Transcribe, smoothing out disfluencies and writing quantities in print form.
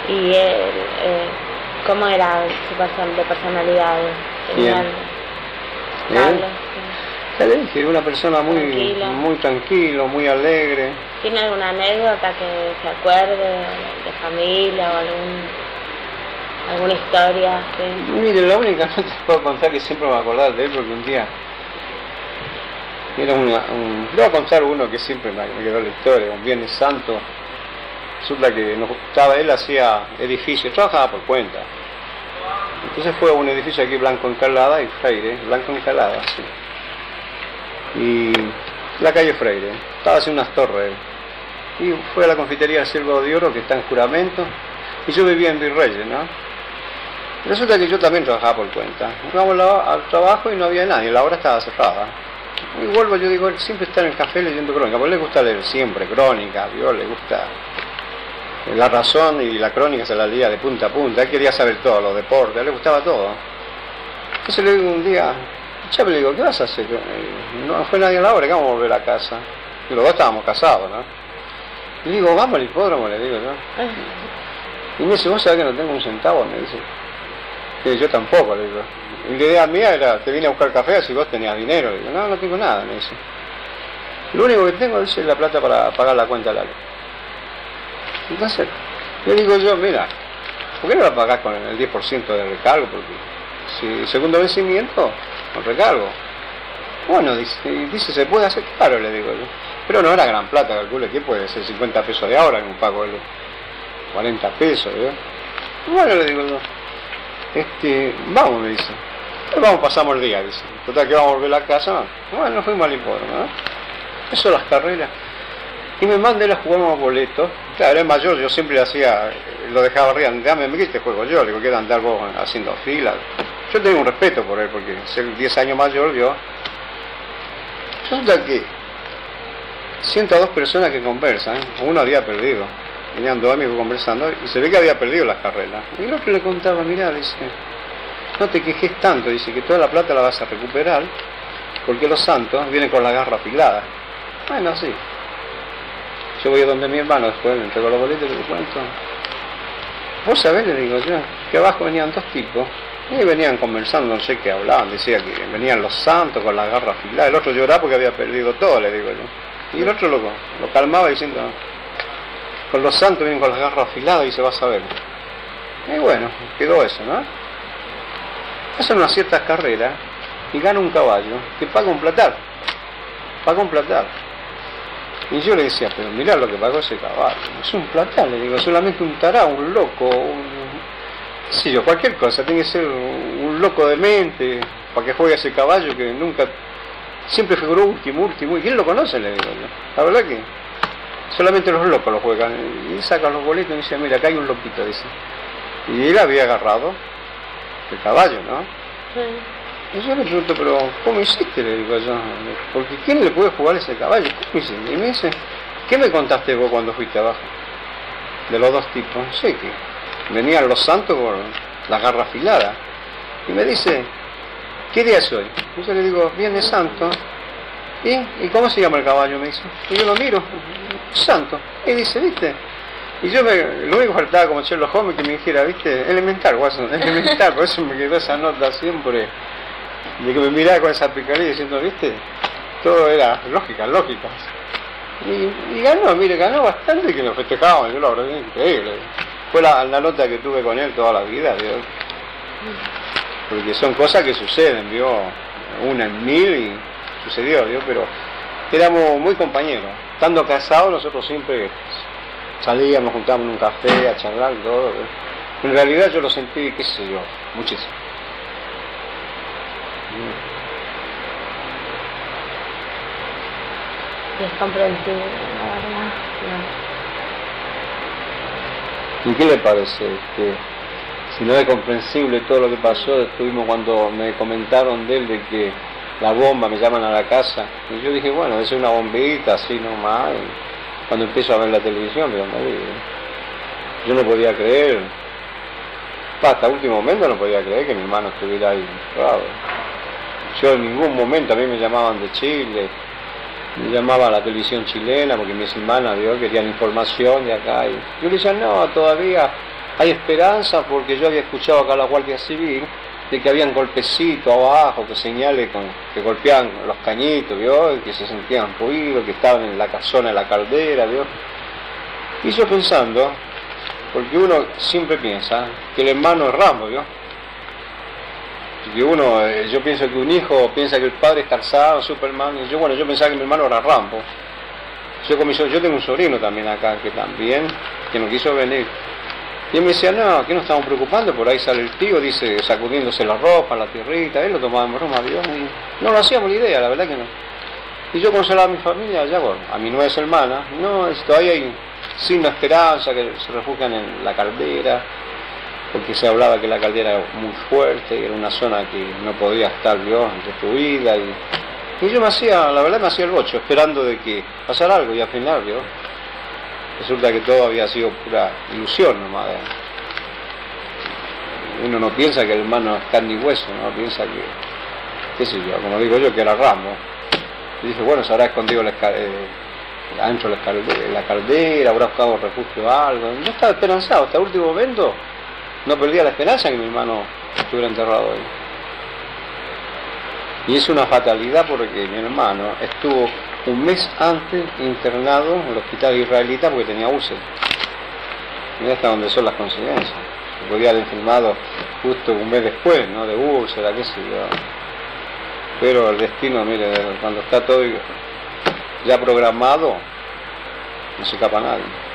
¿Y él, cómo era de personalidad? ¿Quién? Carlos. Ya le dije, una persona Tranquilo. muy tranquilo, muy alegre. ¿Tiene alguna anécdota que se acuerde de familia o alguna historia? ¿Sí? Mire, la única no te puedo contar que siempre me voy a acordar de él porque un día era le voy a contar uno que siempre me quedó la historia, un Viernes Santo. Resulta que él hacía edificios, trabajaba por cuenta. Entonces fue a un edificio aquí, Blanco Encalada y Freire, Blanco Encalada, sí. Y la calle Freire, estaba haciendo unas torres. Y fue a la confitería del Ciervo de Oro, que está en Juramento, y yo vivía en Virreyes, ¿no? Resulta que yo también trabajaba por cuenta. Íbamos al trabajo y no había nadie, la hora estaba cerrada. Y vuelvo, yo digo, él siempre está en el café leyendo crónica, porque le gusta leer siempre crónica, ¿vio? Le gusta La Razón y la crónica se la leía de punta a punta, él quería saber todo, los deportes, a él le gustaba todo. Entonces le digo un día, le digo, ¿qué vas a hacer? No fue nadie a la hora, que vamos a volver a casa. Y los dos estábamos casados, ¿no? Y digo, vamos al hipódromo, le digo yo. Y me dice, ¿vos sabés que no tengo un centavo? Me dice. Y yo tampoco, le digo. Y la idea mía era, te vine a buscar café si vos tenías dinero. Le digo, no tengo nada, me dice. Lo único que tengo, dice, es la plata para pagar la cuenta de la luz. Entonces, le digo yo, mira, ¿por qué no la pagás con el 10% de recargo? Porque si segundo vencimiento, con recargo. Bueno, dice, ¿se puede hacer? Claro, le digo yo. Pero no era gran plata, calcule que puede ser 50 pesos de ahora en un pago de luz. 40 pesos, ¿verdad? Bueno, le digo yo, vamos, me dice. Vamos, pasamos el día, dice. Total que vamos a volver a la casa. Bueno, nos fuimos al hipódromo, ¿no? Eso, las carreras. Y me mandé a jugar unos boletos. Claro, es mayor, yo siempre le hacía, lo dejaba arriba, dame que te juego yo, le digo, quiero andar vos haciendo fila. Yo tengo un respeto por él, porque ser 10 años mayor, yo. Resulta que siento a dos personas que conversan, uno había perdido, venían dos amigos conversando, y se ve que había perdido las carreras. Y el otro le contaba, mirá, dice, no te quejes tanto, dice, que toda la plata la vas a recuperar, porque los santos vienen con la garra afilada. Bueno, sí. Yo voy a donde mi hermano, después le entrego los boletos y le cuento. Vos sabés, le digo yo, que abajo venían dos tipos, y venían conversando, no sé qué hablaban, decía que venían los santos con la garra afilada, el otro lloraba porque había perdido todo, le digo yo. Y el otro lo calmaba diciendo, con los santos vienen con las garras afiladas y se va a saber. Y bueno, quedó eso, ¿no? Hacen unas ciertas carreras y gana un caballo que paga un platal. Y yo le decía, pero mirá lo que pagó ese caballo, es un platal, le digo, solamente un tarao, un loco, qué sé yo, cualquier cosa, tiene que ser un loco de mente para que juegue ese caballo que nunca, siempre figuró último, y quién lo conoce, le digo yo. La verdad que solamente los locos lo juegan, y sacan los boletos y dice, mira, acá hay un loquito, dice. Y él había agarrado el caballo, ¿no? Sí. Y yo le pregunto, pero ¿cómo hiciste? Le digo yo, porque ¿quién le puede jugar ese caballo? ¿Cómo hiciste? Y me dice, ¿qué me contaste vos cuando fuiste abajo? De los dos tipos. Sí, que venían los santos con la garra afilada. Y me dice, ¿qué día es hoy? Y yo le digo, Viernes Santo. ¿Y cómo se llama el caballo? Me dice. Y yo lo miro, santo. Y dice, ¿viste? Y yo lo único que faltaba como Sherlock Holmes que me dijera, ¿viste? Elemental, Watson, elemental. Por eso me quedó esa nota siempre. De que me miraba con esa picardía diciendo, ¿viste? Todo era lógica. Y ganó, mire, ganó bastante que nos festejábamos, yo la verdad es increíble. Fue la nota que tuve con él toda la vida, ¿vio? Porque son cosas que suceden, ¿vio? Una en mil y sucedió, ¿vio? Pero éramos muy compañeros. Estando casados nosotros siempre salíamos, juntábamos en un café a charlar y todo, ¿vio? En realidad yo lo sentí, qué sé yo, muchísimo. Es comprensible, la verdad. No. ¿Y qué le parece? Si no es comprensible todo lo que pasó, estuvimos cuando me comentaron de él de que la bomba, me llaman a la casa, y yo dije, bueno, es una bombita así nomás, y cuando empiezo a ver la televisión, yo no podía creer, hasta último momento no podía creer que mi hermano estuviera ahí, claro. Yo en ningún momento, a mí me llamaban de Chile, me llamaba a la televisión chilena porque mis hermanas querían información de acá y yo le decía, no, todavía hay esperanza porque yo había escuchado acá a la Guardia Civil de que habían golpecitos abajo, que señale que golpeaban los cañitos, ¿vio? Y que se sentían ruidos, que estaban en la casona de la caldera, ¿vio? Y yo pensando, porque uno siempre piensa que el hermano es Rambo, ¿vio? Que yo pienso que un hijo piensa que el padre es Tarzán, Superman, y yo pensaba que mi hermano era Rambo. Yo tengo un sobrino también acá que no quiso venir. Y él me decía, no, que nos estamos preocupando, por ahí sale el tío, dice, sacudiéndose la ropa, la tierrita, él lo tomaba en broma, Dios, y no lo hacíamos la idea, la verdad que no. Y yo consolaba a mi familia, ya bueno, a mis 9 hermanas, no, todavía hay signo de esperanza, que se refugian en la caldera, porque se hablaba que la caldera era muy fuerte, era una zona que no podía estar, Dios, destruida, y yo la verdad me hacía el bocho, esperando de que pasara algo, y al final, Dios, resulta que todo había sido pura ilusión nomás. Uno no piensa que el hermano es carne y hueso, no piensa que, qué sé yo, como digo yo, que era Rambo. Y dije, bueno, se habrá escondido adentro de la caldera, habrá buscado refugio o algo. Yo estaba esperanzado, hasta el último momento no perdía la esperanza que mi hermano estuviera enterrado ahí. Y es una fatalidad porque mi hermano estuvo un mes antes internado en el hospital israelita porque tenía úlceras. Mira hasta dónde son las consecuencias. Se podía haber enfermado justo un mes después, ¿no? De úlcera, qué sé yo. Pero el destino, mire, cuando está todo ya programado, no se escapa nadie.